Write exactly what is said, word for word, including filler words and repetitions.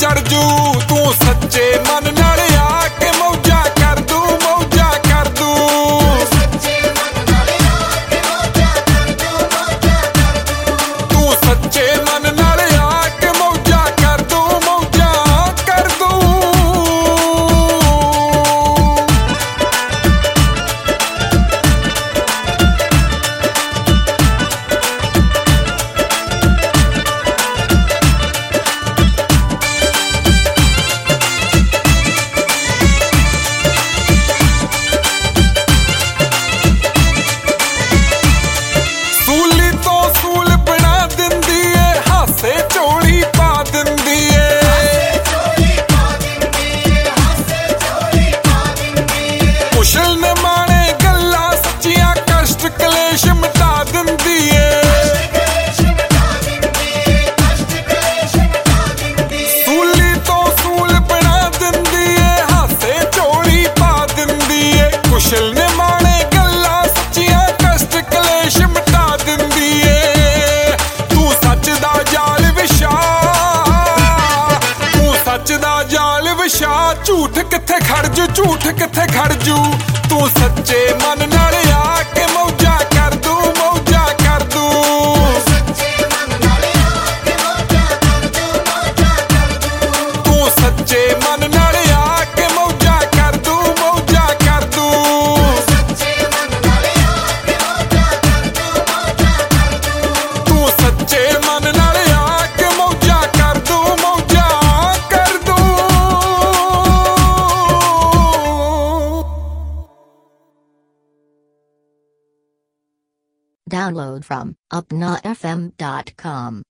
ਚੜ ਜੂ ਤੂੰ ਸੱਚੇ ਮਨ ਨਾਲ ਆ ਕੇ ਮੌਜਾਂ ਕਰ ਦੂ ਮੌਜਾਂ ਕਰ ਦੂ ਤੂੰ ਸੱਚੇ ਮਨ ਨਾਲ ਆ ਕੇ ਮੌਜਾਂ ਕਰ ਦੂ ਮੌਜਾਂ ਕਰ ਦੂ ਮੁਸ਼ਲ ਨੇ ਮਾਣੇ ਗੱਲਾਂ ਸੱਚੀਆਂ ਕਸ਼ਟ ਕਲੇਸ਼ ਮਿਟਾ ਦਿੰਦੀ ਏ ਸੂਲੀ ਤੋਂ ਸੂਲ ਬਣਾ ਦਿੰਦੀ ਏ ਹਾਸੇ ਝੋਲੀ ਪਾ ਦਿੰਦੀ ਏ ਕੁਸ਼ਲ ਨੇ ਮਾਣੇ ਗੱਲਾਂ ਸੱਚੀਆਂ ਕਸ਼ਟ ਕਲੇਸ਼ ਮਿਟਾ ਦਿੰਦੀ ਏ ਤੂੰ ਸੱਚ ਦਾ ਜਾਲ ਵਿਛਾ ਤੂੰ ਸੱਚ ਦਾ ਜਾਲ ਵਿਛਾ ਝੂਠ ਕਿੱਥੇ ਖੜ ਜੂ ਝੂਠ ਕਿੱਥੇ ਖੜ ਜੂ ਤੂੰ ਸੱਚੇ ਮਨ ਨਾਲ ਆ ਕੇ ਮੌਜਾਂ ਕਰ ਦੂ ਮੌਜਾਂ ਕਰ ਦੂ ਤੂੰ ਸੱਚੇ ਮਨ ਨਾਲ ਆ ਕੇ ਮੌਜਾਂ ਕਰ ਦੂ ਮੌਜਾਂ ਕਰ ਦੂ ਤੂੰ ਸੱਚੇ ਮਨ ਨਾਲ ਆ ਕੇ ਮੌਜਾਂ ਕਰ ਦੂ ਮੌਜਾਂ ਕਰ ਦੂ Download from upna f m dot com.